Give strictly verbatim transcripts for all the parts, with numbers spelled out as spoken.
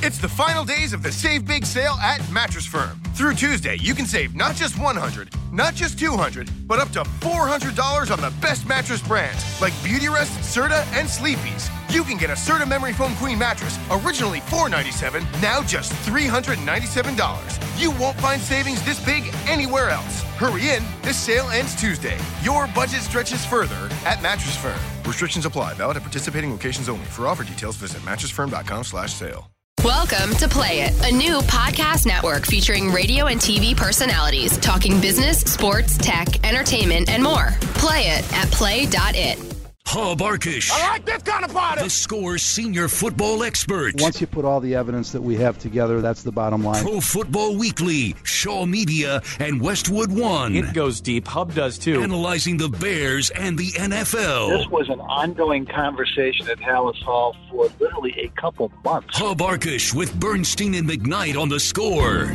It's the final days of the Save Big sale at Mattress Firm. Through Tuesday, you can save not just one hundred dollars, not just two hundred dollars, but up to four hundred dollars on the best mattress brands like Beautyrest, Serta, and Sleepy's. You can get a Serta Memory Foam Queen mattress, originally four hundred ninety-seven dollars, now just three hundred ninety-seven dollars. You won't find savings this big anywhere else. Hurry in, this sale ends Tuesday. Your budget stretches further at Mattress Firm. Restrictions apply. Valid at participating locations only. For offer details, visit mattress firm dot com slash sale. Welcome to Play It, a new podcast network featuring radio and T V personalities talking business, sports, tech, entertainment, and more. Play it at play dot it. Hub Arkush. I like this kind of party. The Score's senior football expert. Once you put all the evidence that we have together, that's the bottom line. Pro Football Weekly, Shaw Media, and Westwood One. It goes deep. Hub does too. Analyzing the Bears and the N F L. This was an ongoing conversation at Hallis Hall for literally a couple months. Hub Arkush with Bernstein and McKnight on The Score.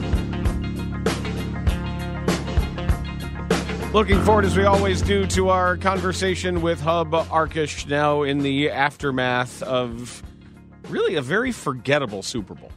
Looking forward, as we always do, to our conversation with Hub Arkush now in the aftermath of really a very forgettable Super Bowl.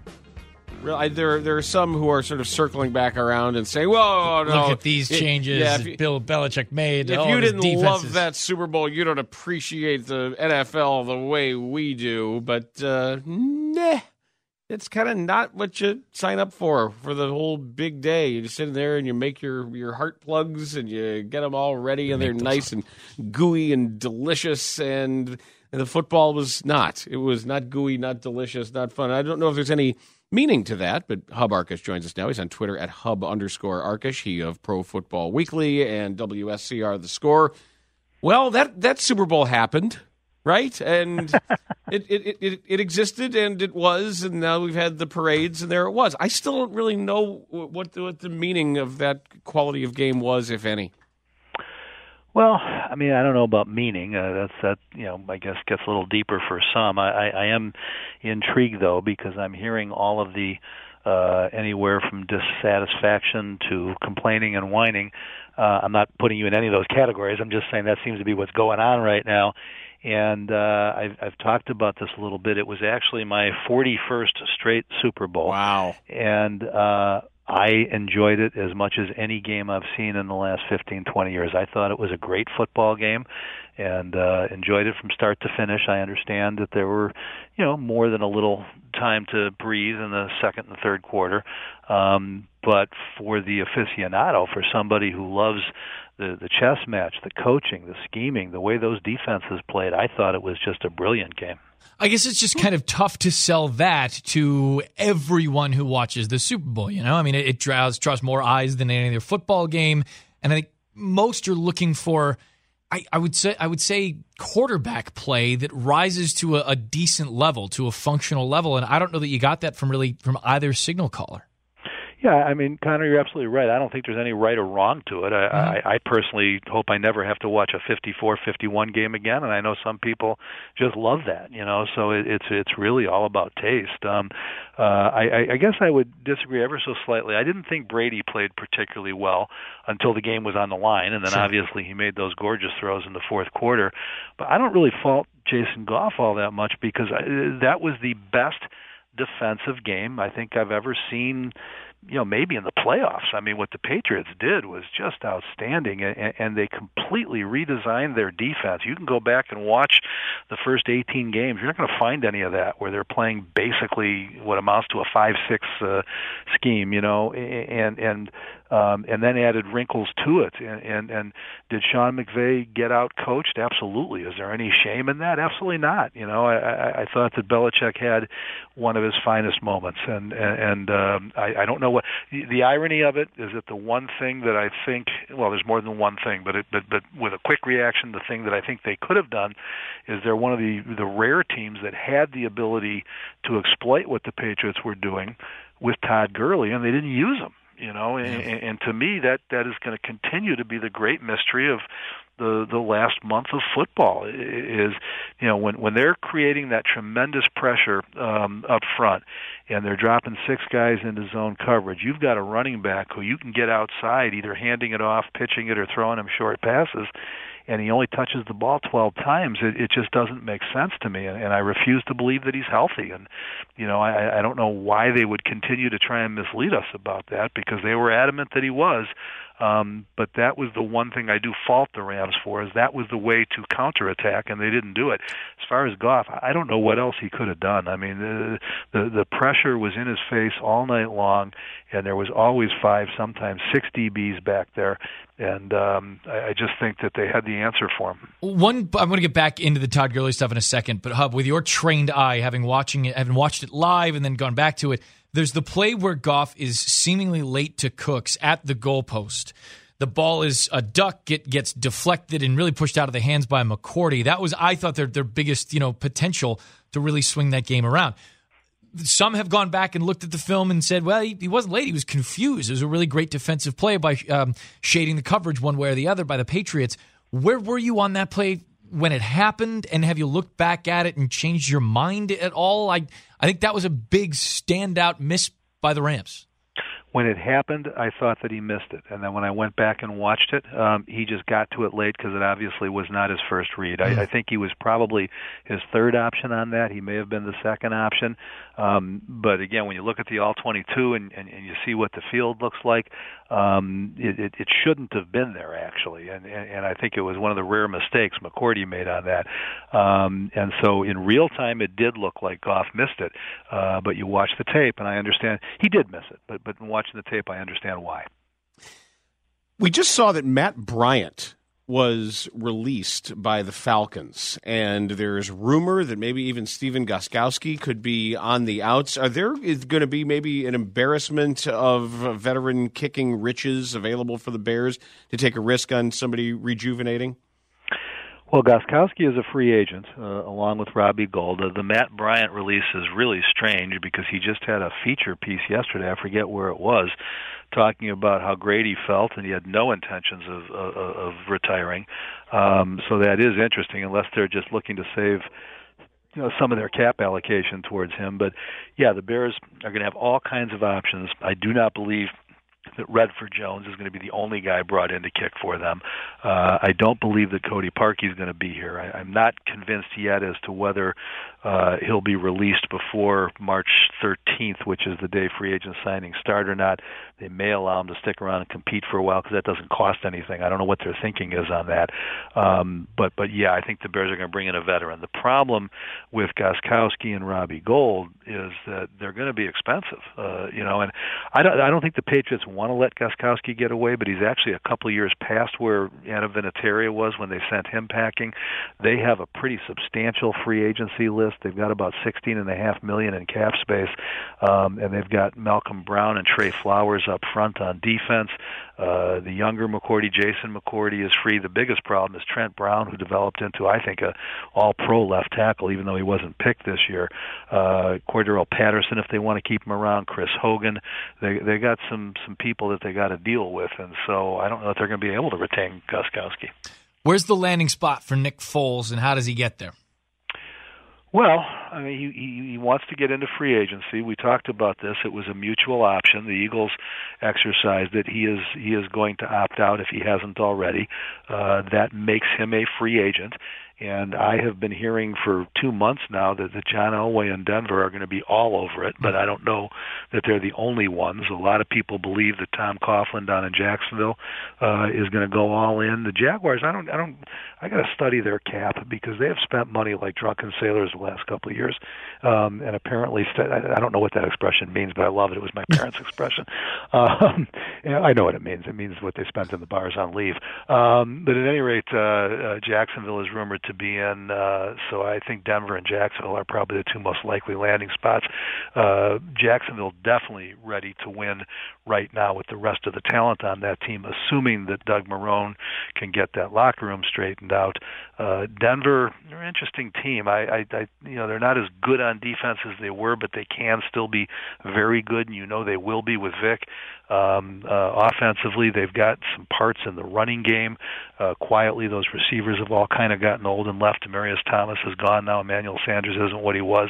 Really, there, there are some who are sort of circling back around and saying, "Whoa, no, look at these it, changes yeah, that Bill Belichick made." If all you his didn't defenses. love that Super Bowl, you don't appreciate the N F L the way we do." But uh, nah. It's kind of not what you sign up for, for the whole big day. You just sit there and you make your, your heart plugs and you get them all ready and they're nice and gooey and delicious. And, and the football was not. It was not gooey, not delicious, not fun. I don't know if there's any meaning to that, but Hub Arkush joins us now. He's on Twitter at Hub underscore Arkush. He of Pro Football Weekly and W S C R The Score. Well, that, that Super Bowl happened. Right? And it, it, it, it existed, and it was, and now we've had the parades, and there it was. I still don't really know what the, what the meaning of that quality of game was, if any. Well, I mean, I don't know about meaning. Uh, that's that. You know, I guess gets a little deeper for some. I, I, I am intrigued though, because I'm hearing all of the uh, anywhere from dissatisfaction to complaining and whining. Uh, I'm not putting you in any of those categories. I'm just saying that seems to be what's going on right now. And uh, I've, I've talked about this a little bit. It was actually my forty-first straight Super Bowl. Wow. And uh, I enjoyed it as much as any game I've seen in the last fifteen, twenty years. I thought it was a great football game and uh, enjoyed it from start to finish. I understand that there were, you know, more than a little time to breathe in the second and third quarter. Um, but for the aficionado, for somebody who loves the the chess match, the coaching, the scheming, the way those defenses played, I thought it was just a brilliant game. I guess it's just kind of tough to sell that to everyone who watches the Super Bowl, you know? I mean, it, it draws, draws more eyes than any other football game, and I think most are looking for, I, I would say I would say quarterback play that rises to a, a decent level, to a functional level, and I don't know that you got that from really from either signal caller. Yeah, I mean, Connor, you're absolutely right. I don't think there's any right or wrong to it. I, mm-hmm. I, I personally hope I never have to watch a fifty-four fifty-one game again, and I know some people just love that, you know, so it, it's it's really all about taste. Um, uh, I, I guess I would disagree ever so slightly. I didn't think Brady played particularly well until the game was on the line, and then sure. obviously he made those gorgeous throws in the fourth quarter. But I don't really fault Jason Goff all that much, because I, that was the best defensive game I think I've ever seen, you know, maybe in the playoffs. I mean, what the Patriots did was just outstanding, and, and they completely redesigned their defense. You can go back and watch the first eighteen games. You're not going to find any of that where they're playing basically what amounts to a five six uh, scheme, you know, and and um, and then added wrinkles to it. And, and, and did Sean McVay get out coached? Absolutely. Is there any shame in that? Absolutely not. You know, I, I, I thought that Belichick had one of his finest moments, and and, and um, I, I don't know what the, the irony of it is. That the one thing that I think, well, there's more than one thing, but it, but but with a quick reaction, the thing that I think they could have done is they're one of the the rare teams that had the ability to exploit what the Patriots were doing with Todd Gurley, and they didn't use them. You know, and, and to me, that, that is going to continue to be the great mystery of the the last month of football. Is, you know, when when they're creating that tremendous pressure um, up front, and they're dropping six guys into zone coverage, you've got a running back who you can get outside, either handing it off, pitching it, or throwing him short passes, and he only touches the ball twelve times. It, it just doesn't make sense to me, and, and I refuse to believe that he's healthy. And You know, I, I don't know why they would continue to try and mislead us about that, because they were adamant that he was. Um, but that was the one thing I do fault the Rams for, is that was the way to counterattack, and they didn't do it. As far as Goff, I don't know what else he could have done. I mean, the, the the pressure was in his face all night long, and there was always five, sometimes six D Bs back there, and um, I, I just think that they had the answer for him. One, I'm going to get back into the Todd Gurley stuff in a second, but Hub, with your trained eye, having watching it, having watched it live and then gone back to it, there's the play where Goff is seemingly late to Cooks at the goalpost. The ball is a duck, get, gets deflected and really pushed out of the hands by McCourty. That was, I thought, their their biggest, you know, potential to really swing that game around. Some have gone back and looked at the film and said, well, he, he wasn't late. He was confused. It was a really great defensive play by um, shading the coverage one way or the other by the Patriots. Where were you on that play when it happened, and have you looked back at it and changed your mind at all? I I think that was a big standout miss by the Rams. When it happened, I thought that he missed it. And then when I went back and watched it, um, he just got to it late because it obviously was not his first read. I, I think he was probably his third option on that. He may have been the second option. Um, but again, when you look at the all twenty-two and, and, and you see what the field looks like, um, it, it, it shouldn't have been there, actually. And, and, and I think it was one of the rare mistakes McCourty made on that. Um, and so in real time, it did look like Goff missed it. Uh, but you watch the tape, and I understand he did miss it. But, but in watching the tape, I understand why. We just saw that Matt Bryant was released by the Falcons, and there's rumor that maybe even Stephen Gostkowski could be on the outs. Are there is going to be maybe an embarrassment of veteran kicking riches available for the Bears to take a risk on somebody rejuvenating? Well, Gostkowski is a free agent, uh, along with Robbie Gould. Uh, the Matt Bryant release is really strange because he just had a feature piece yesterday, I forget where it was, talking about how great he felt, and he had no intentions of, of, of retiring. Um, so that is interesting, unless they're just looking to save you know, some of their cap allocation towards him. But, yeah, the Bears are going to have all kinds of options. I do not believe that Redford Jones is going to be the only guy brought in to kick for them. Uh, I don't believe that Cody Parkey is going to be here. I, I'm not convinced yet as to whether uh, he'll be released before March thirteenth, which is the day free agent signings start or not. They may allow him to stick around and compete for a while because that doesn't cost anything. I don't know what their thinking is on that. Um, but, but yeah, I think the Bears are going to bring in a veteran. The problem with Gostkowski and Robbie Gould is that they're going to be expensive. Uh, you know, and I don't, I don't think the Patriots want to let Gostkowski get away, but he's actually a couple of years past where Anna Vinatieri was when they sent him packing. They have a pretty substantial free agency list. They've got about sixteen and a half million in cap space, um, and they've got Malcolm Brown and Trey Flowers up front on defense. Uh, the younger McCourty, Jason McCourty, is free. The biggest problem is Trent Brown, who developed into, I think, a all-pro left tackle, even though he wasn't picked this year. Uh, Cordero Patterson, if they want to keep him around. Chris Hogan. They they got some some people that they got to deal with, and so I don't know if they're going to be able to retain Gostkowski. Where's the landing spot for Nick Foles, and how does he get there? Well, I mean, he, he he wants to get into free agency. We talked about this. It was a mutual option. The Eagles exercised it. He is he is going to opt out if he hasn't already. Uh, that makes him a free agent. And I have been hearing for two months now that, that John Elway and Denver are going to be all over it, but I don't know that they're the only ones. A lot of people believe that Tom Coughlin down in Jacksonville uh, is going to go all in. The Jaguars, I don't, I don't, I got to study their cap because they have spent money like drunken sailors the last couple of years, um, and apparently, I don't know what that expression means, but I love it. It was my parents' expression. Um, I know what it means. It means what they spent in the bars on leave. Um, but at any rate, uh, uh, Jacksonville is rumored to be in, uh, so I think Denver and Jacksonville are probably the two most likely landing spots. Uh, Jacksonville definitely ready to win right now with the rest of the talent on that team, assuming that Doug Marrone can get that locker room straightened out. Uh, Denver, they're an interesting team. I, I, I, you know, they're not as good on defense as they were, but they can still be very good, and you know they will be with Vic. Um, uh, offensively, they've got some parts in the running game. Uh, quietly, those receivers have all kind of gotten old. Golden left. Demaryius Thomas is gone now. Emmanuel Sanders isn't what he was.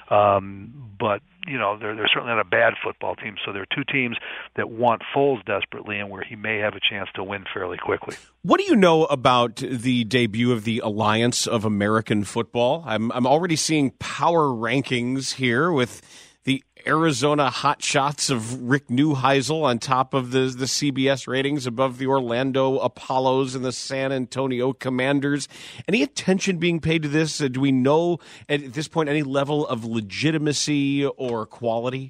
Um, but, you know, they're, they're certainly not a bad football team. So there are two teams that want Foles desperately and where he may have a chance to win fairly quickly. What do you know about the debut of the Alliance of American Football? I'm, I'm already seeing power rankings here with the Arizona hotshots of Rick Neuheisel on top of the the C B S ratings, above the Orlando Apollos and the San Antonio Commanders. Any attention being paid to this? Uh, do we know at this point any level of legitimacy or quality?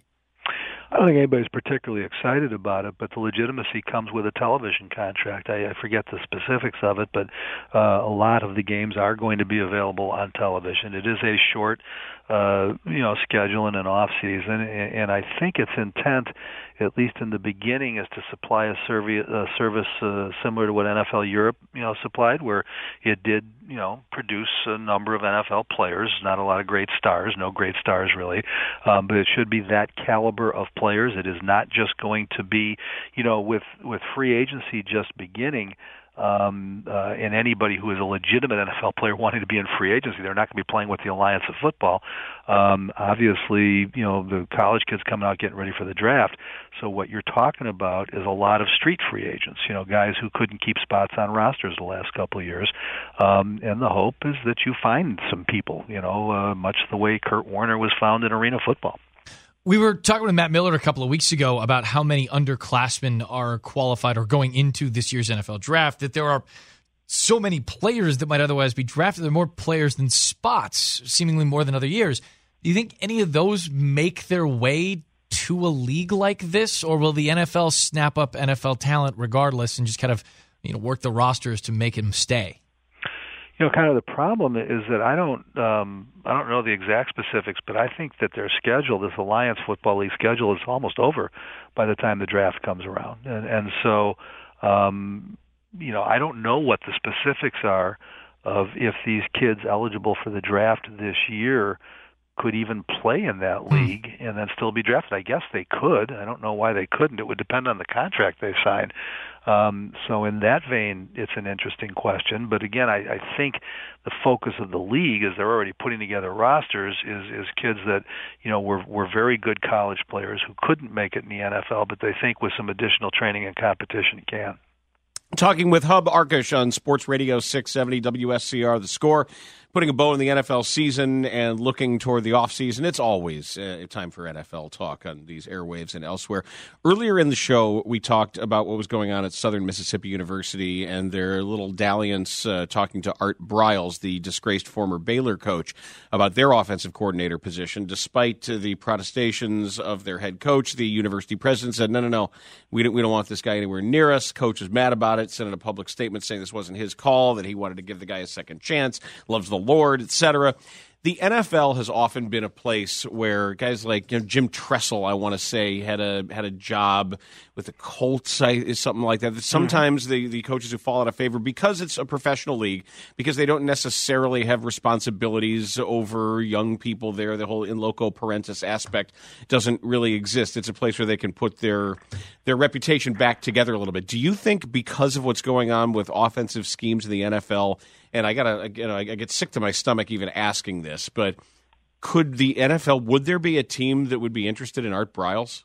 I don't think anybody's particularly excited about it, but the legitimacy comes with a television contract. I, I forget the specifics of it, but uh, a lot of the games are going to be available on television. It is a short, uh, you know, schedule and an off season, and, and I think its intent, at least in the beginning, is to supply a, servi- a service uh, similar to what N F L Europe, you know, supplied, where it did, you know, produce a number of N F L players. Not a lot of great stars, no great stars really, um, but it should be that caliber of players. It is not just going to be, you know, with with free agency just beginning. Um, uh, and anybody who is a legitimate N F L player wanting to be in free agency, they're not going to be playing with the Alliance of Football. Um, obviously, you know, the college kids coming out getting ready for the draft. So what you're talking about is a lot of street free agents, you know, guys who couldn't keep spots on rosters the last couple of years. Um, and the hope is that you find some people, you know, uh, much the way Kurt Warner was found in arena football. We were talking with Matt Miller a couple of weeks ago about how many underclassmen are qualified or going into this year's N F L draft, that there are so many players that might otherwise be drafted. There are more players than spots, seemingly more than other years. Do you think any of those make their way to a league like this, or will the N F L snap up N F L talent regardless and just kind of, you know, work the rosters to make them stay? You know, kind of the problem is that I don't, um, I don't know the exact specifics, but I think that their schedule, this Alliance Football League schedule, is almost over by the time the draft comes around, and and so, um, you know, I don't know what the specifics are of if these kids eligible for the draft this year could even play in that league and then still be drafted. I guess they could. I don't know why they couldn't. It would depend on the contract they signed. Um, so in that vein, it's an interesting question. But again, I, I think the focus of the league, as they're already putting together rosters, is, is kids that, you know, were, were very good college players who couldn't make it in the N F L, but they think with some additional training and competition can. Talking with Hub Arkush on Sports Radio six seventy W S C R, The Score, putting a bow in the N F L season and looking toward the offseason. It's always uh, time for N F L talk on these airwaves and elsewhere. Earlier in the show, we talked about what was going on at Southern Mississippi University and their little dalliance uh, talking to Art Briles, the disgraced former Baylor coach, about their offensive coordinator position. Despite uh, the protestations of their head coach, the university president said, no, no, no, we don't, we don't want this guy anywhere near us. Coach was mad about it, sent in a public statement saying this wasn't his call, that he wanted to give the guy a second chance, loves the Lord, et cetera. The N F L has often been a place where guys like, you know, Jim Tressel, I want to say, had a had a job with the Colts, is something like that. Sometimes mm-hmm. the, the coaches who fall out of favor because it's a professional league, because they don't necessarily have responsibilities over young people there. The whole in loco parentis aspect doesn't really exist. It's a place where they can put their their reputation back together a little bit. Do you think because of what's going on with offensive schemes in the N F L, and I gotta, you know, I get sick to my stomach even asking this, but could the N F L, would there be a team that would be interested in Art Briles?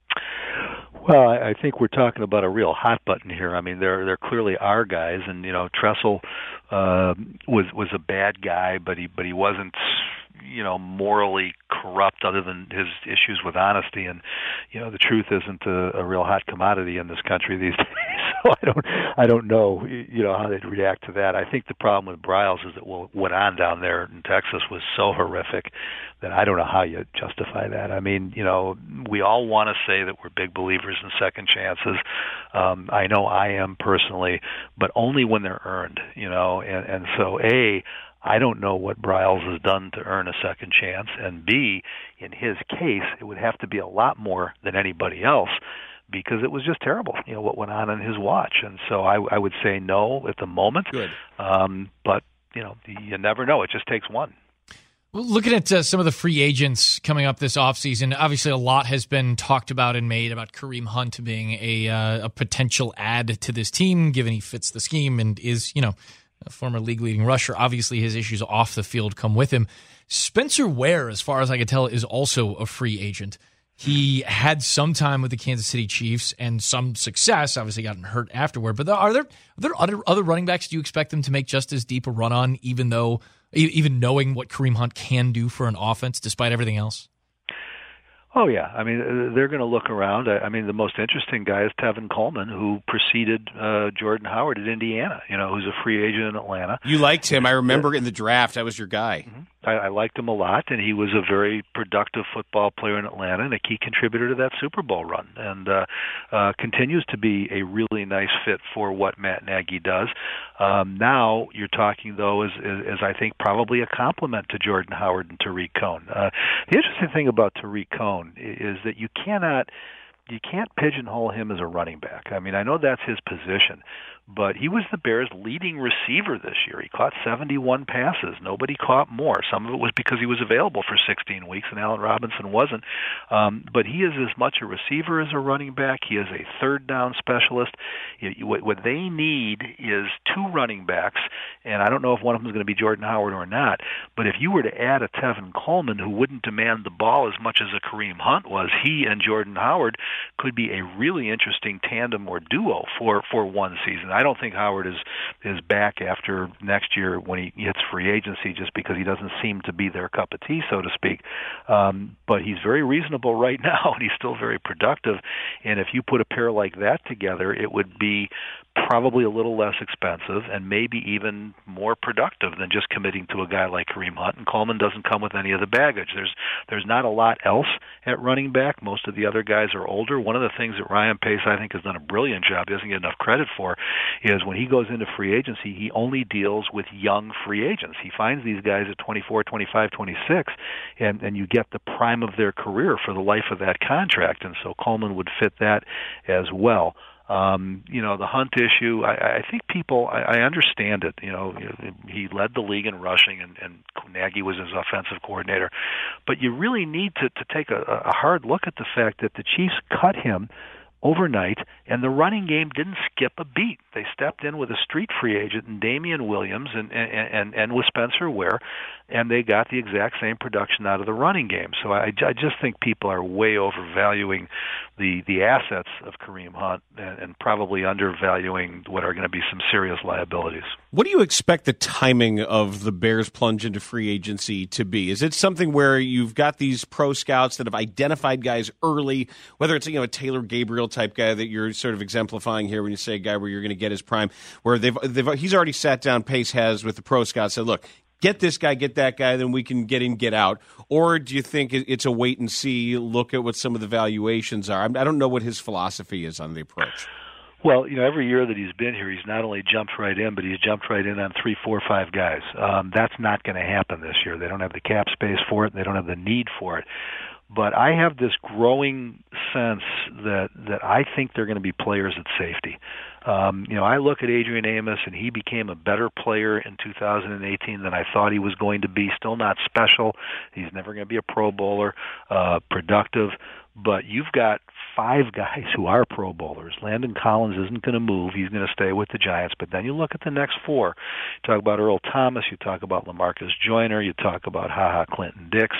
Well, I think we're talking about a real hot button here. I mean, there there clearly are guys, and you know, Tressel uh, was was a bad guy, but he but he wasn't, you know, morally corrupt other than his issues with honesty. And you know, the truth isn't a, a real hot commodity in this country these days. So I don't, I don't know, you know, how they'd react to that. I think the problem with Briles is that what went on down there in Texas was so horrific that I don't know how you justify that. I mean, you know, we all want to say that we're big believers in second chances. Um, I know I am personally, but only when they're earned, you know, and, and so A, I don't know what Briles has done to earn a second chance, and B, in his case, it would have to be a lot more than anybody else, because it was just terrible, you know, what went on in his watch. And so I, I would say no at the moment. Good. Um, but, you know, you never know. It just takes one. Well, looking at uh, some of the free agents coming up this offseason, obviously a lot has been talked about and made about Kareem Hunt being a, uh, a potential add to this team, given he fits the scheme and is, you know, a former league-leading rusher. Obviously, his issues off the field come with him. Spencer Ware, as far as I can tell, is also a free agent. He had some time with the Kansas City Chiefs and some success. Obviously, gotten hurt afterward. But are there are there other other running backs? Do you expect them to make just as deep a run on, even though even knowing what Kareem Hunt can do for an offense, despite everything else? Oh, yeah. I mean, they're going to look around. I mean, the most interesting guy is Tevin Coleman, who preceded uh, Jordan Howard at Indiana, you know, who's a free agent in Atlanta. You liked him. I remember in the draft. I was your guy. Mm-hmm. I, I liked him a lot, and he was a very productive football player in Atlanta and a key contributor to that Super Bowl run, and uh, uh, continues to be a really nice fit for what Matt Nagy does. Um, now you're talking, though, as, as, as I think probably a compliment to Jordan Howard and Tariq Cohen. Uh, the interesting thing about Tariq Cohen is that you cannot you can't pigeonhole him as a running back. I mean, I know that's his position, but he was the Bears' leading receiver this year. He caught seventy-one passes. Nobody caught more. Some of it was because he was available for sixteen weeks, and Allen Robinson wasn't. Um, but he is as much a receiver as a running back. He is a third down specialist. What, what they need is two running backs, and I don't know if one of them is going to be Jordan Howard or not, but if you were to add a Tevin Coleman who wouldn't demand the ball as much as a Kareem Hunt was, he and Jordan Howard could be a really interesting tandem or duo for, for one season. I don't think Howard is is back after next year when he hits free agency, just because he doesn't seem to be their cup of tea, so to speak. Um, but he's very reasonable right now, and he's still very productive. And if you put a pair like that together, it would be probably a little less expensive and maybe even more productive than just committing to a guy like Kareem Hunt. And Coleman doesn't come with any of the baggage. There's there's not a lot else at running back. Most of the other guys are older. One of the things that Ryan Pace, I think, has done a brilliant job, he doesn't get enough credit for, is when he goes into free agency, he only deals with young free agents. He finds these guys at twenty-four, twenty-five, twenty-six, and, and you get the prime of their career for the life of that contract. And so Coleman would fit that as well. Um, you know, the Hunt issue, I, I think people, I, I understand it. You know, he led the league in rushing, and, and Nagy was his offensive coordinator. But you really need to, to take a, a hard look at the fact that the Chiefs cut him overnight, and the running game didn't skip a beat. They stepped in with a street free agent in Damian Williams and, and, and, and with Spencer Ware, and they got the exact same production out of the running game. So I, I just think people are way overvaluing the, the assets of Kareem Hunt and, and probably undervaluing what are going to be some serious liabilities. What do you expect the timing of the Bears' plunge into free agency to be? Is it something where you've got these pro scouts that have identified guys early, whether it's, you know, a Taylor Gabriel type guy that you're sort of exemplifying here when you say a guy where you're going to get his prime, where they've, they've he's already sat down, Pace has, with the pro scouts, said, look, get this guy, get that guy, then we can get in, get out? Or do you think it's a wait and see, look at what some of the valuations are? I don't know what his philosophy is on the approach. Well, you know, every year that he's been here, he's not only jumped right in, but he's jumped right in on three, four, five guys. Um, that's not going to happen this year. They don't have the cap space for it. They don't have the need for it. But I have this growing sense that that I think they're going to be players at safety. Um, you know, I look at Adrian Amos, and he became a better player in two thousand eighteen than I thought he was going to be. Still not special. He's never going to be a Pro Bowler, uh, productive. But you've got five guys who are Pro Bowlers. Landon Collins isn't going to move. He's going to stay with the Giants. But then you look at the next four. You talk about Earl Thomas. You talk about LaMarcus Joyner. You talk about Ha Ha Clinton Dix.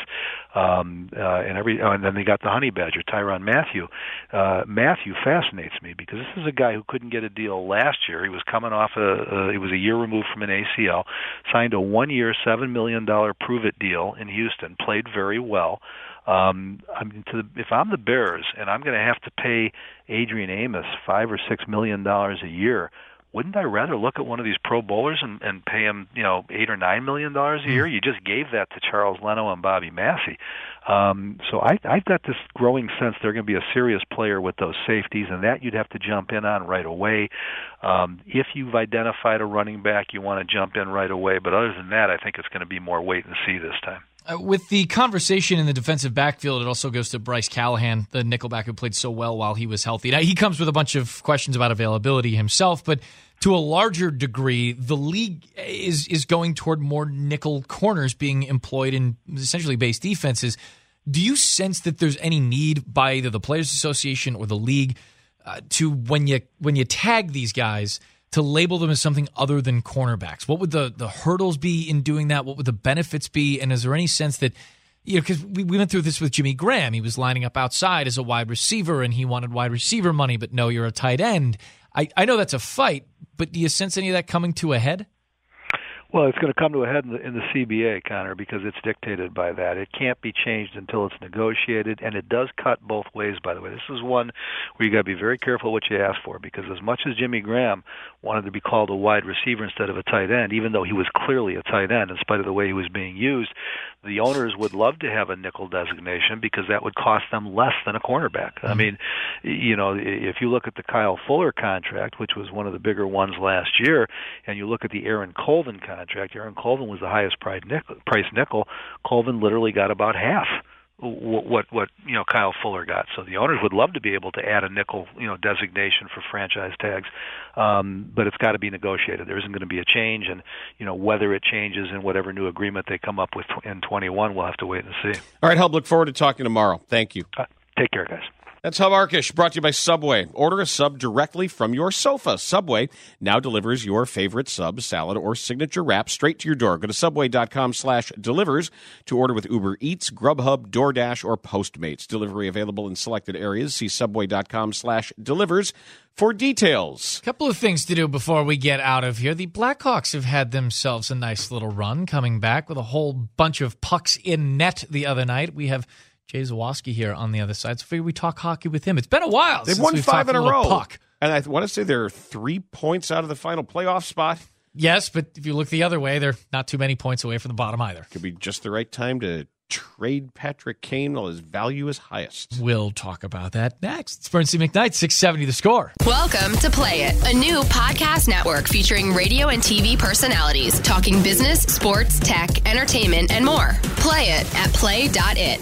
Um, uh, and every, oh, and then they got the Honey Badger, Tyrann Mathieu. Uh, Mathieu fascinates me because this is a guy who couldn't get a deal last year. He was coming off a, a he was a year removed from an A C L, signed a one-year, seven million dollars prove-it deal in Houston, played very well. Um, I mean, to the, if I'm the Bears and I'm going to have to pay Adrian Amos five or six million dollars a year, wouldn't I rather look at one of these Pro Bowlers and, and pay him, you know, eight or nine million dollars a year? You just gave that to Charles Leno and Bobby Massey. Um, so I, I've got this growing sense they're going to be a serious player with those safeties, and that you'd have to jump in on right away. Um, if you've identified a running back, you want to jump in right away. But other than that, I think it's going to be more wait and see this time. Uh, with the conversation in the defensive backfield, it also goes to Bryce Callahan, the nickelback who played so well while he was healthy. Now, he comes with a bunch of questions about availability himself, but to a larger degree, the league is is going toward more nickel corners being employed in essentially base defenses. Do you sense that there's any need by either the Players Association or the league uh, to, when you when you tag these guys, to label them as something other than cornerbacks? What would the, the hurdles be in doing that? What would the benefits be? And is there any sense that, you know, because we, we went through this with Jimmy Graham. He was lining up outside as a wide receiver, and he wanted wide receiver money, but no, you're a tight end. I, I know that's a fight, but do you sense any of that coming to a head? Well, it's going to come to a head in the, in the C B A, Connor, because it's dictated by that. It can't be changed until it's negotiated, and it does cut both ways, by the way. This is one where you got to be very careful what you ask for, because as much as Jimmy Graham wanted to be called a wide receiver instead of a tight end, even though he was clearly a tight end in spite of the way he was being used, the owners would love to have a nickel designation because that would cost them less than a cornerback. Mm-hmm. I mean, you know, if you look at the Kyle Fuller contract, which was one of the bigger ones last year, and you look at the Aaron Colvin contract, Aaron Colvin was the highest price nickel. Price nickel. Colvin literally got about half what, what what you know Kyle Fuller got. So the owners would love to be able to add a nickel you know designation for franchise tags, um, but it's got to be negotiated. There isn't going to be a change, and you know whether it changes in whatever new agreement they come up with in twenty-one, we'll have to wait and see. All right, Hub. Look forward to talking tomorrow. Thank you. Uh, take care, guys. That's Hub Arkush, brought to you by Subway. Order a sub directly from your sofa. Subway now delivers your favorite sub, salad, or signature wrap straight to your door. Go to subway.com slash delivers to order with Uber Eats, Grubhub, DoorDash, or Postmates. Delivery available in selected areas. See subway.com slash delivers for details. A couple of things to do before we get out of here. The Blackhawks have had themselves a nice little run, coming back with a whole bunch of pucks in net the other night. We have Jay Zawoski here on the other side. So figure we talk hockey with him. It's been a while. They've since won we've five in a row. Puck. And I want to say they're three points out of the final playoff spot. Yes, but if you look the other way, they're not too many points away from the bottom either. Could be just the right time to trade Patrick Kane while his value is highest. We'll talk about that next. It's Bernstein McKnight, six seventy The Score. Welcome to Play It, a new podcast network featuring radio and T V personalities talking business, sports, tech, entertainment, and more. Play it at play dot it.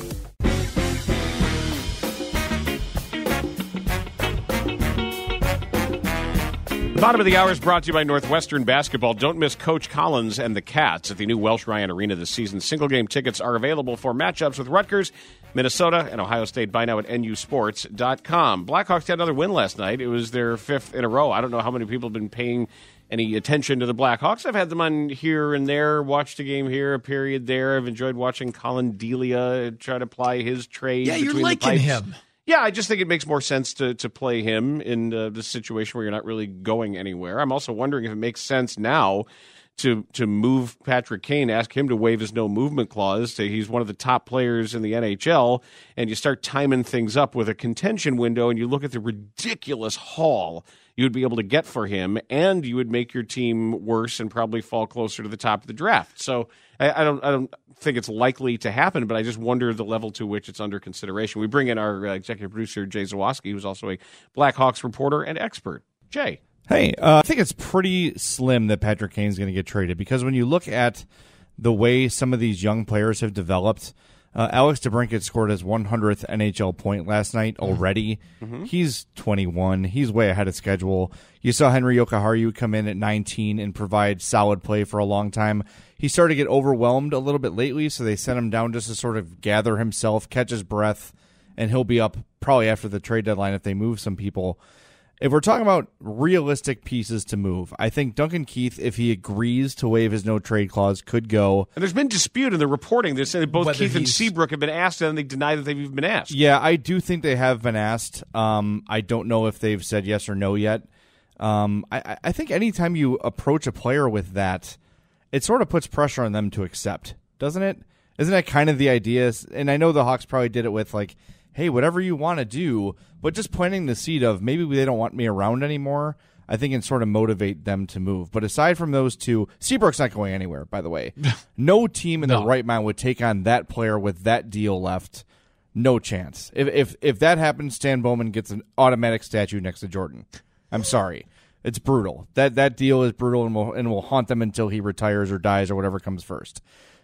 The bottom of the hour is brought to you by Northwestern Basketball. Don't miss Coach Collins and the Cats at the new Welsh Ryan Arena this season. Single-game tickets are available for matchups with Rutgers, Minnesota, and Ohio State. Buy now at N U sports dot com. Blackhawks had another win last night. It was their fifth in a row. I don't know how many people have been paying any attention to the Blackhawks. I've had them on here and there, watched a game here, a period there. I've enjoyed watching Colin Delia try to ply his trade. Yeah, you're between liking the pipes. him. Yeah, I just think it makes more sense to, to play him in uh, this situation where you're not really going anywhere. I'm also wondering if it makes sense now to to move Patrick Kane, ask him to waive his no-movement clause. To, he's one of the top players in the N H L, and you start timing things up with a contention window, and you look at the ridiculous haul you would be able to get for him, and you would make your team worse and probably fall closer to the top of the draft. So I, I don't I don't think it's likely to happen, but I just wonder the level to which it's under consideration. We bring in our uh, executive producer, Jay Zawoski, who's also a Blackhawks reporter and expert. Jay. Hey, uh, I think it's pretty slim that Patrick Kane's going to get traded, because when you look at the way some of these young players have developed, uh, Alex DeBrincat scored his one hundredth N H L point last night already. Mm-hmm. He's twenty-one. He's way ahead of schedule. You saw Henry Jokiharju come in at nineteen and provide solid play for a long time. He started to get overwhelmed a little bit lately, so they sent him down just to sort of gather himself, catch his breath, and he'll be up probably after the trade deadline if they move some people. If we're talking about realistic pieces to move, I think Duncan Keith, if he agrees to waive his no-trade clause, could go. And there's been dispute in the reporting. They say that both Whether Keith and he's- Seabrook have been asked, and they deny that they've even been asked. Yeah, I do think they have been asked. Um, I don't know if they've said yes or no yet. Um, I, I think anytime you approach a player with that, it sort of puts pressure on them to accept, doesn't it? Isn't that kind of the idea? And I know the Hawks probably did it with, like, hey, whatever you want to do, but just planting the seed of maybe they don't want me around anymore, I think can sort of motivate them to move. But aside from those two, Seabrook's not going anywhere, by the way. No team in No. their right mind would take on that player with that deal left. No chance. If if if that happens, Stan Bowman gets an automatic statue next to Jordan. I'm sorry. It's brutal. That that deal is brutal and will and will haunt them until he retires or dies or whatever comes first.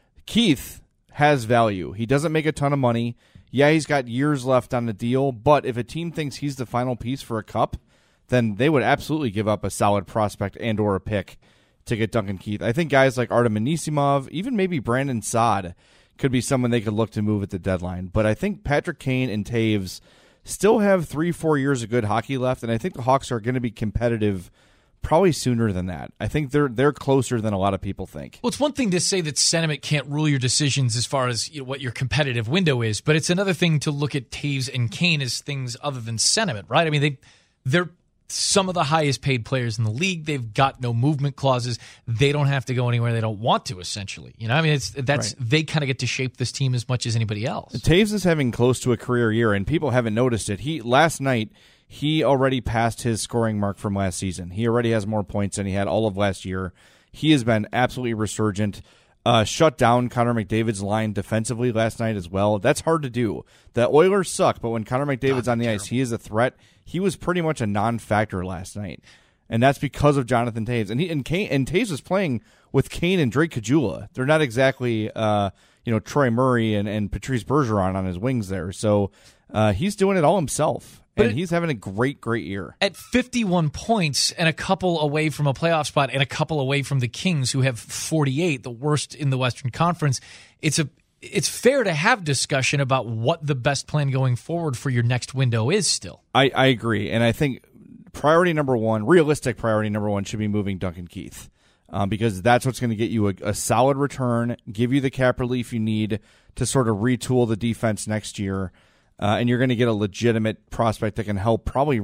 Keith has value. He doesn't make a ton of money. Yeah, he's got years left on the deal, but if a team thinks he's the final piece for a cup, then they would absolutely give up a solid prospect and or a pick to get Duncan Keith. I think guys like Artem Anisimov, even maybe Brandon Saad, could be someone they could look to move at the deadline. But I think Patrick Kane and Taves still have three, four years of good hockey left, and I think the Hawks are going to be competitive probably sooner than that. I think they're they're closer than a lot of people think. Well, it's one thing to say that sentiment can't rule your decisions as far as you know, what your competitive window is, but it's another thing to look at Taves and Kane as things other than sentiment, right? I mean, they they're some of the highest paid players in the league. They've got no movement clauses. They don't have to go anywhere they don't want to, essentially. You know, I mean, it's that's right. They kind of get to shape this team as much as anybody else. Taves is having close to a career year, and people haven't noticed it. He last night he already passed his scoring mark from last season. He already has more points than he had all of last year. He has been absolutely resurgent. Uh, shut down Connor McDavid's line defensively last night as well. That's hard to do. The Oilers suck, but when Connor McDavid's God, on the terrible. ice, he is a threat. He was pretty much a non-factor last night, and that's because of Jonathan Taves. And he and Kane and Taves was playing with Kane and Drake Caggiula. They're not exactly uh, you know Troy Murray and, and Patrice Bergeron on his wings there. So uh, he's doing it all himself. But and he's having a great, great year. At fifty-one points and a couple away from a playoff spot and a couple away from the Kings, who have forty-eight, the worst in the Western Conference, it's a it's fair to have discussion about what the best plan going forward for your next window is still. I, I agree. And I think priority number one, realistic priority number one, should be moving Duncan Keith. Um, because that's what's going to get you a, a solid return, give you the cap relief you need to sort of retool the defense next year. Uh, and you're going to get a legitimate prospect that can help probably,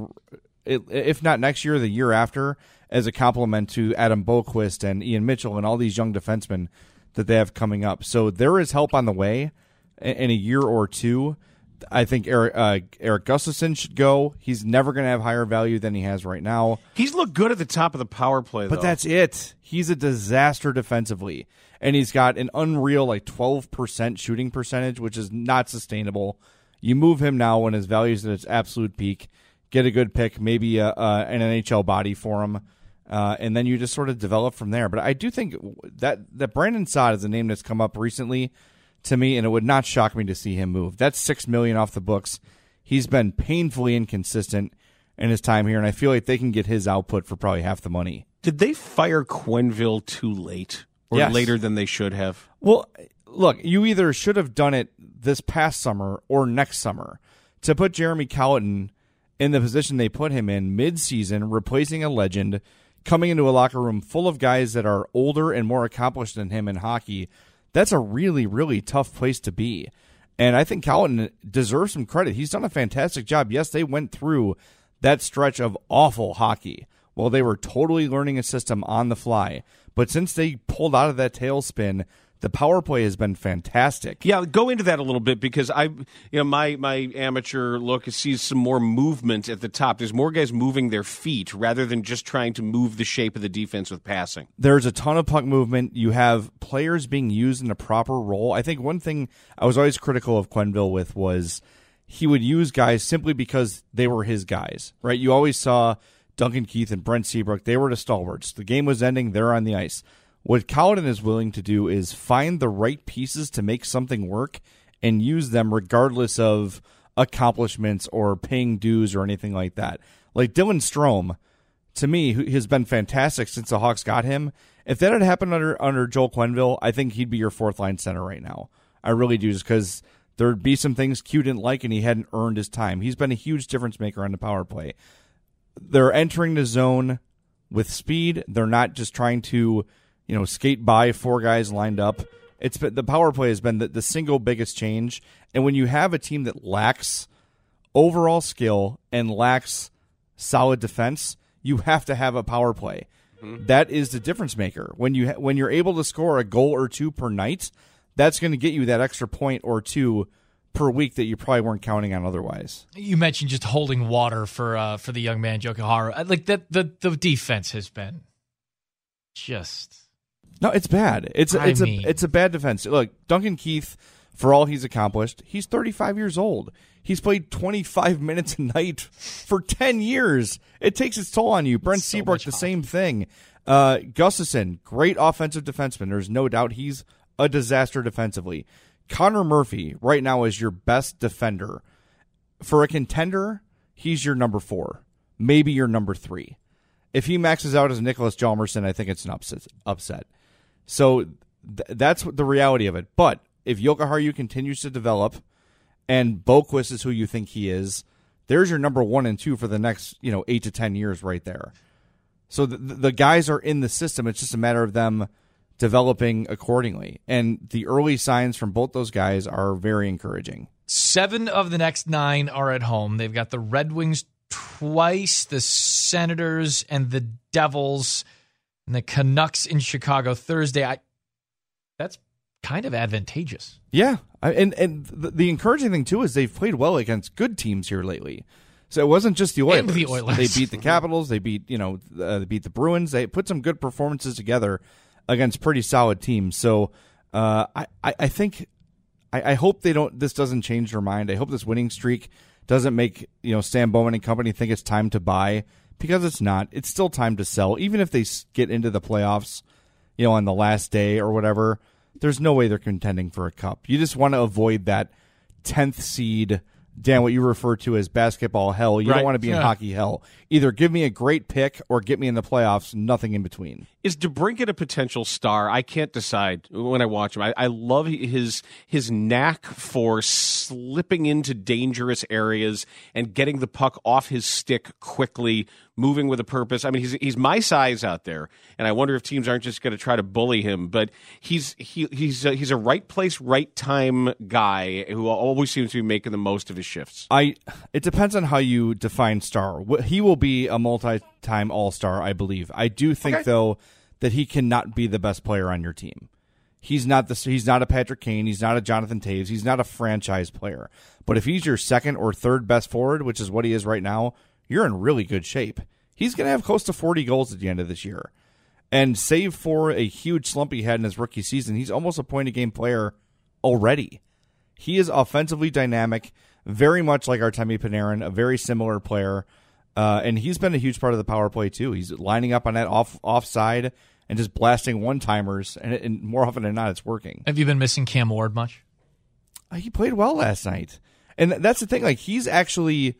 if not next year, the year after, as a complement to Adam Boquist and Ian Mitchell and all these young defensemen that they have coming up. So there is help on the way in a year or two. I think Eric, uh, Eric Gustafsson should go. He's never going to have higher value than he has right now. He's looked good at the top of the power play, though. But that's it. He's a disaster defensively. And he's got an unreal like twelve percent shooting percentage, which is not sustainable. You move him now when his value is at its absolute peak, get a good pick, maybe a, a, an N H L body for him, uh, and then you just sort of develop from there. But I do think that, that Brandon Saad is a name that's come up recently to me, and it would not shock me to see him move. That's six million dollars off the books. He's been painfully inconsistent in his time here, and I feel like they can get his output for probably half the money. Did they fire Quenneville too late or yes. later than they should have? Well, look, you either should have done it this past summer or next summer to put Jeremy Colliton in the position they put him in mid-season, replacing a legend, coming into a locker room full of guys that are older and more accomplished than him in hockey. That's a really, really tough place to be. And I think Colliton deserves some credit. He's done a fantastic job. Yes, they went through that stretch of awful hockey while they were totally learning a system on the fly. But since they pulled out of that tailspin, the power play has been fantastic. Yeah, go into that a little bit because I, you know, my my amateur look sees some more movement at the top. There's more guys moving their feet rather than just trying to move the shape of the defense with passing. There's a ton of puck movement. You have players being used in a proper role. I think one thing I was always critical of Quenneville with was he would use guys simply because they were his guys, right? You always saw Duncan Keith and Brent Seabrook. They were the stalwarts. The game was ending. They're on the ice. What Colliton is willing to do is find the right pieces to make something work and use them regardless of accomplishments or paying dues or anything like that. Like Dylan Strome, to me, who has been fantastic since the Hawks got him. If that had happened under under Joel Quenneville, I think he'd be your fourth line center right now. I really do, just because there'd be some things Q didn't like and he hadn't earned his time. He's been a huge difference maker on the power play. They're entering the zone with speed. They're not just trying to, you know, skate by four guys lined up. It's been, the power play has been the, the single biggest change. And when you have a team that lacks overall skill and lacks solid defense, you have to have a power play. Mm-hmm. That is the difference maker. When you ha- when you're able to score a goal or two per night, that's going to get you that extra point or two per week that you probably weren't counting on otherwise. You mentioned just holding water for uh, for the young man Jokiharju. Like that, the the defense has been just. No, it's bad. It's I it's mean. a it's a bad defense. Look, Duncan Keith, for all he's accomplished, he's thirty-five years old. He's played twenty-five minutes a night for ten years. It takes its toll on you. Brent So Seabrook, the hockey. same thing. Uh, Gustafsson, great offensive defenseman. There's no doubt he's a disaster defensively. Connor Murphy right now is your best defender. For a contender, he's your number four, maybe your number three. If he maxes out as Nicholas Hjalmarsson, I think it's an upset. upset. So th- that's what the reality of it. But if Jokiharju continues to develop and Boquist is who you think he is, there's your number one and two for the next, you know, eight to ten years right there. So the, the guys are in the system. It's just a matter of them developing accordingly. And the early signs from both those guys are very encouraging. Seven of the next nine are at home. They've got the Red Wings twice, the Senators and the Devils, and the Canucks in Chicago Thursday. I, that's kind of advantageous. Yeah. I, and and the, the encouraging thing, too, is they've played well against good teams here lately. So it wasn't just the Oilers. And the Oilers. They beat the Capitals. They beat, you know, uh, they beat the Bruins. They put some good performances together against pretty solid teams. So uh, I, I, I think, I, I hope they don't. This doesn't change their mind. I hope this winning streak doesn't make, you know, Stan Bowman and company think it's time to buy, because it's not. It's still time to sell. Even if they get into the playoffs, you know, on the last day or whatever, there's no way they're contending for a cup. You just want to avoid that tenth seed. Dan, what you refer to as basketball hell. You Right. don't want to be in Yeah. hockey hell. Either give me a great pick or get me in the playoffs, nothing in between. Is DeBrincat a potential star? I can't decide when I watch him. I, I love his his knack for slipping into dangerous areas and getting the puck off his stick quickly, moving with a purpose. I mean, he's he's my size out there, and I wonder if teams aren't just going to try to bully him. But he's he he's a, he's a right place, right time guy who always seems to be making the most of his shifts. I. It depends on how you define star. Wh- He will be a multi-time All-Star, I believe. I do think, Okay. though, that he cannot be the best player on your team. He's not the. He's not a Patrick Kane. He's not a Jonathan Taves. He's not a franchise player. But if he's your second or third best forward, which is what he is right now, you're in really good shape. He's going to have close to forty goals at the end of this year. And save for a huge slump he had in his rookie season, he's almost a point-a-game player already. He is offensively dynamic, very much like Artemi Panarin, a very similar player. Uh, and he's been a huge part of the power play, too. He's lining up on that off offside and just blasting one-timers, and, and more often than not, it's working. Have you been missing Cam Ward much? Uh, He played well last night. And that's the thing. Like, he's actually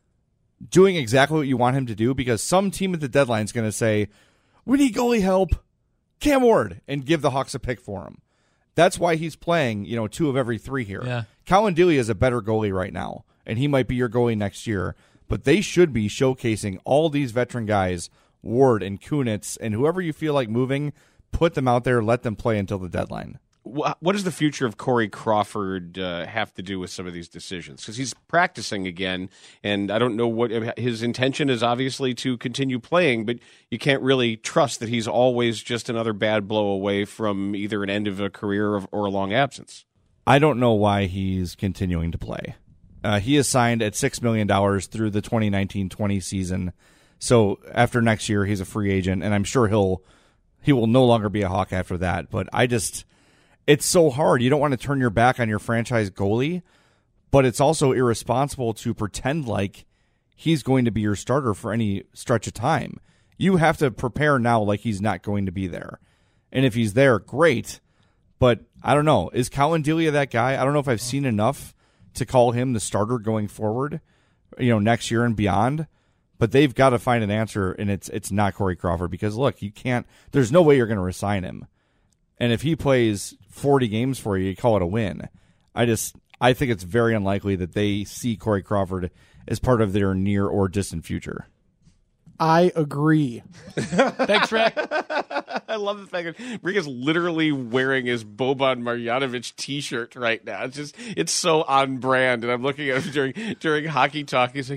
doing exactly what you want him to do, because some team at the deadline is going to say, we need goalie help, Cam Ward, and give the Hawks a pick for him. That's why he's playing, you know, two of every three here. Yeah. Colin Delia is a better goalie right now, and he might be your goalie next year. But they should be showcasing all these veteran guys, Ward and Kunitz, and whoever you feel like moving, put them out there, let them play until the deadline. Wh- What does the future of Corey Crawford uh, have to do with some of these decisions? Because he's practicing again, and I don't know what his intention is. Obviously, to continue playing, but you can't really trust that he's always just another bad blow away from either an end of a career or, or a long absence. I don't know why he's continuing to play. Uh, he is signed at six million dollars through the twenty nineteen twenty season. So after next year, he's a free agent, and I'm sure he'll he will no longer be a Hawk after that. But I just, it's so hard. You don't want to turn your back on your franchise goalie, but it's also irresponsible to pretend like he's going to be your starter for any stretch of time. You have to prepare now like he's not going to be there. And if he's there, great. But I don't know. Is Colin Delia that guy? I don't know if I've seen enough to call him the starter going forward, you know, next year and beyond. But they've got to find an answer, and it's it's not Corey Crawford, because, look, you can't – there's no way you're going to resign him. And if he plays forty games for you, you call it a win. I just – I think it's very unlikely that they see Corey Crawford as part of their near or distant future. I agree. Thanks, Rick. I love the fact that Rick is literally wearing his Boban Marjanovic T-shirt right now. It's just, it's so on brand. And I'm looking at him during during hockey talk. He's like,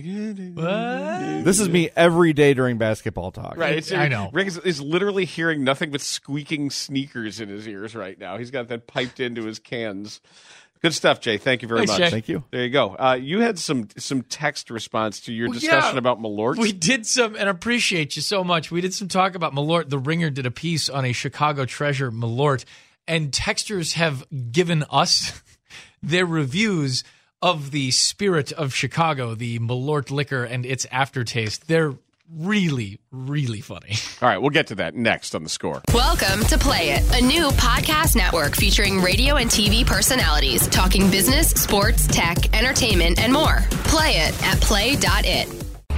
What? This is me every day during basketball talk. right? It's, I know. Rick is, is literally hearing nothing but squeaking sneakers in his ears right now. He's got that piped into his cans. Good stuff, Jay. Thank you very Thanks, much. Jay. Thank you. There you go. Uh, you had some some text response to your Well, discussion yeah. about Malort. We did some, and I appreciate you so much. We did some talk about Malort. The Ringer did a piece on a Chicago treasure, Malort, and texters have given us their reviews of the spirit of Chicago, the Malort liquor and its aftertaste. They're really, really funny. All right, we'll get to that next on The Score. Welcome to Play It, a new podcast network featuring radio and T V personalities talking business, sports, tech, entertainment, and more. Play it at play dot it.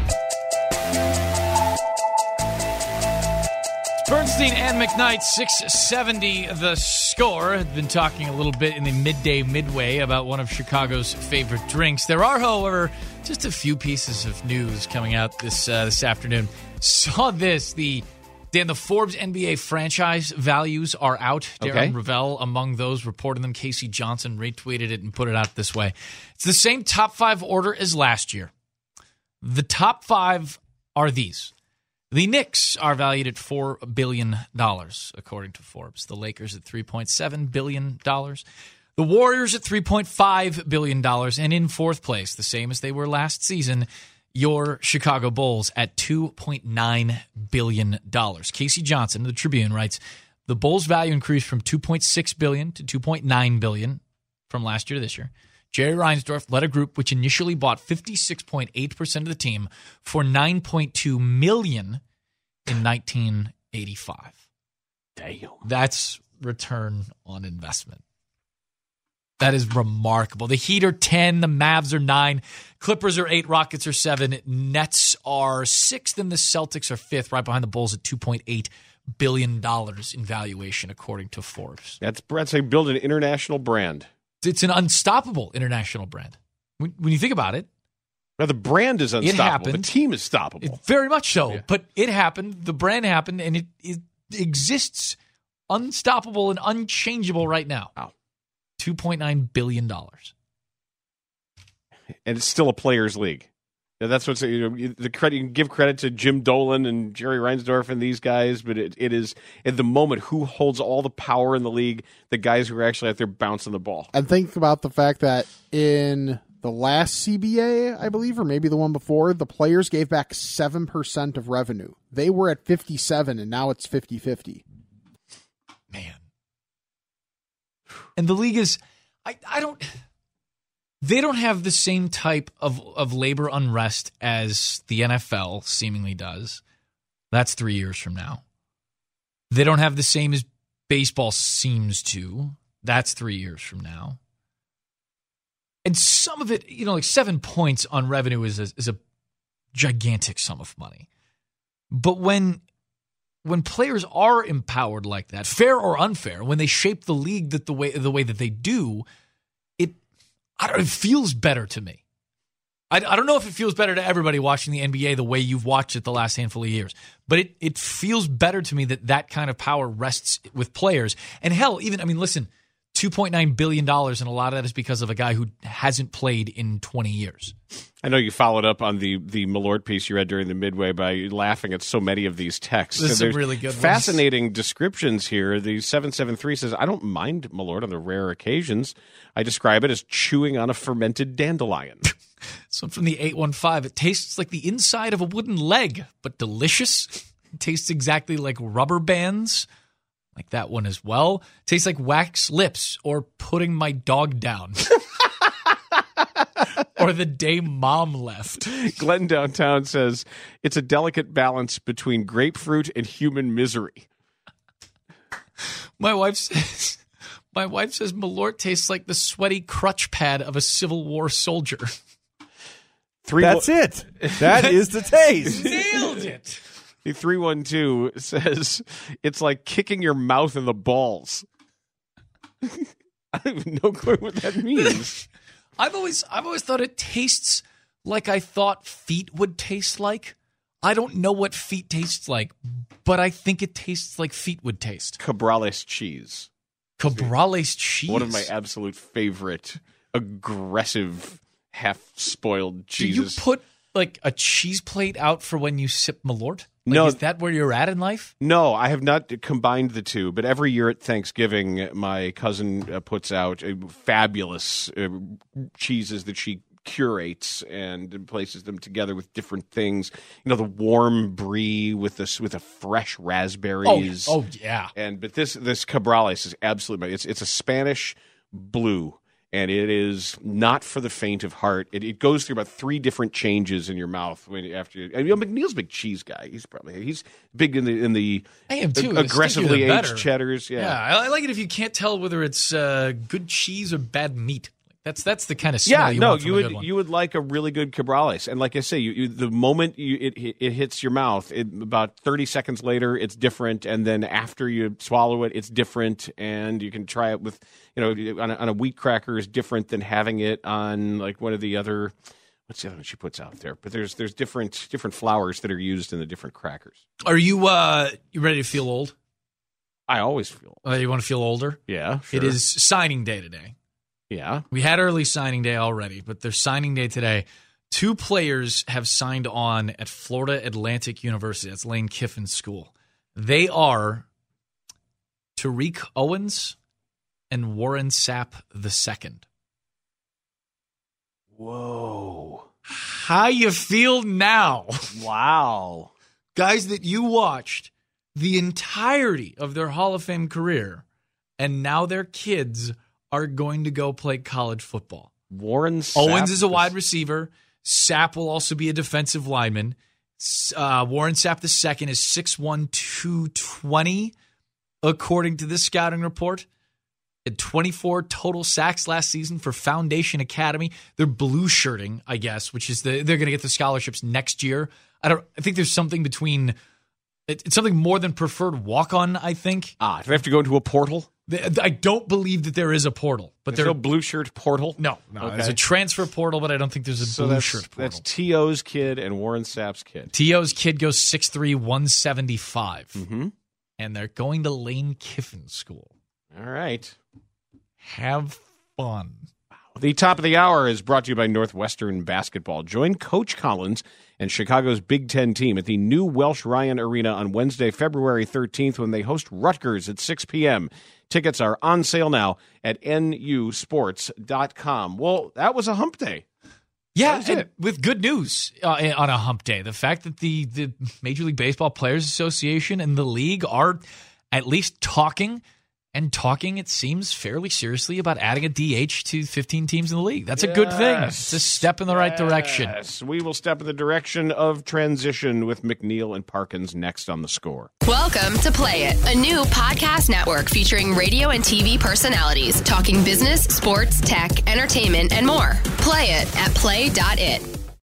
Bernstein and McKnight, six seventy The Score. Had been talking a little bit in the midday midway about one of Chicago's favorite drinks. There are, however, just a few pieces of news coming out this uh, this afternoon. Saw this. The Dan, the Forbes N B A franchise values are out. Darren Okay. Ravel among those reported them. Casey Johnson retweeted it and put it out this way. It's the same top five order as last year. The top five are these. The Knicks are valued at four billion dollars, according to Forbes. The Lakers at three point seven billion dollars. The Warriors at three point five billion dollars. And in fourth place, the same as they were last season, your Chicago Bulls at two point nine billion dollars. Casey Johnson of the Tribune writes, the Bulls' value increased from two point six billion dollars to two point nine billion dollars from last year to this year. Jerry Reinsdorf led a group which initially bought fifty-six point eight percent of the team for nine point two million dollars in nineteen eighty-five. Damn. That's return on investment. That is remarkable. The Heat are ten, the Mavs are nine, Clippers are eight, Rockets are seven, Nets are sixth, and the Celtics are fifth, right behind the Bulls at two point eight billion dollars in valuation, according to Forbes. That's Brett saying build an international brand. It's an unstoppable international brand. When, when you think about it, now the brand is unstoppable. happened. The team is stoppable. It, very much so. Yeah. But it happened. The brand happened, and it, it exists unstoppable and unchangeable right now. Wow. two point nine billion dollars. And it's still a players' league. Yeah, that's what's you know the credit. You can give credit to Jim Dolan and Jerry Reinsdorf and these guys, but it, it is at the moment who holds all the power in the league. The guys who are actually out there bouncing the ball. And think about the fact that in the last C B A, I believe, or maybe the one before, the players gave back seven percent of revenue. They were at fifty-seven, and now it's fifty-fifty. Man. And the league is, I, I don't, they don't have the same type of, of labor unrest as the N F L seemingly does. That's three years from now. They don't have the same as baseball seems to. That's three years from now. And some of it, you know, like seven points on revenue is a, is a gigantic sum of money. But when when players are empowered like that, fair or unfair, when they shape the league that the way the way that they do, it I don't, it feels better to me. I, I don't know if it feels better to everybody watching the N B A the way you've watched it the last handful of years, but it it feels better to me that that kind of power rests with players. And hell, even I mean, listen. two point nine billion dollars, and a lot of that is because of a guy who hasn't played in twenty years. I know you followed up on the the Malort piece you read during the midway by laughing at so many of these texts. There's and some really good fascinating ones. descriptions here. The seven seven three says, I don't mind Malort on the rare occasions. I describe it as chewing on a fermented dandelion. So from the eight one five, it tastes like the inside of a wooden leg, but delicious. It tastes exactly like rubber bands. Like that one as well. Tastes like wax lips or putting my dog down. Or the day mom left. Glenn Downtown says, it's a delicate balance between grapefruit and human misery. My wife says, my wife says Malort tastes like the sweaty crutch pad of a Civil War soldier. Three That's wo- it. That is the taste. Nailed it. The three one two says, it's like kicking your mouth in the balls. I have no clue what that means. I've always I've always thought it tastes like I thought feet would taste like. I don't know what feet tastes like, but I think it tastes like feet would taste. Cabrales cheese. Cabrales cheese. One of my absolute favorite aggressive half-spoiled cheeses. Do you put like a cheese plate out for when you sip Malort? Like, no. Is that where you're at in life? No, I have not combined the two, but every year at Thanksgiving, my cousin uh, puts out uh, fabulous uh, cheeses that she curates and places them together with different things. You know, the warm brie with this with the fresh raspberries. Oh, oh yeah. And but this this Cabrales is absolutely it's it's a Spanish blue. And it is not for the faint of heart. It, it goes through about three different changes in your mouth when after. You, and you know, McNeil's a big cheese guy. He's probably he's big in the in the I am too. ag- aggressively the aged better. cheddars. Yeah, yeah. I, I like it if you can't tell whether it's uh, good cheese or bad meat. That's that's the kind of smell yeah. you No, want from you a would good one. you would like a really good Cabrales, and like I say, you, you the moment you, it it hits your mouth, it, about thirty seconds later, it's different, and then after you swallow it, it's different, and you can try it with you know on a, on a wheat cracker is different than having it on like one of the other. what's the other one she puts out there? But there's there's different different flours that are used in the different crackers. Are you uh you ready to feel old? I always feel old. Uh, you want to feel older? Yeah, sure. It is signing day today. Yeah. We had early signing day already, but there's signing day today. Two players have signed on at Florida Atlantic University. That's Lane Kiffin's school. They are Tariq Owens and Warren Sapp the second. Whoa. How you feel now? Wow. Guys that you watched the entirety of their Hall of Fame career, and now their kids are going to go play college football. Warren Sapp. Owens is a wide receiver. Sapp will also be a defensive lineman. Uh, Warren Sapp the second is six one, two twenty, according to this scouting report. Had twenty-four total sacks last season for Foundation Academy. They're blue shirting, I guess, which is the they're going to get the scholarships next year. I don't. I think there's something between. It's something more than preferred walk-on, I think. Ah, do they have to go into a portal? I don't believe that there is a portal, but there's there's no blue shirt portal. No, no. Okay. There's a transfer portal, but I don't think there's a so blue that's, shirt portal. That's T O's kid and Warren Sapp's kid. T O's kid goes six three, one seventy-five, Mm-hmm. and they're going to Lane Kiffin School. All right. Have fun. The top of the hour is brought to you by Northwestern Basketball. Join Coach Collins and Chicago's Big Ten team at the new Welsh Ryan Arena on Wednesday, February thirteenth, when they host Rutgers at six p.m. Tickets are on sale now at N U sports dot com. Well, that was a hump day. Yeah, and with good news uh, on a hump day. The fact that the, the Major League Baseball Players Association and the league are at least talking and talking, it seems, fairly seriously about adding a D H to fifteen teams in the league. That's a good thing. It's a step in the right direction. Yes, we will step in the direction of transition with McNeil and Parkins next on The Score. Welcome to Play It, a new podcast network featuring radio and T V personalities talking business, sports, tech, entertainment, and more. Play it at play dot it.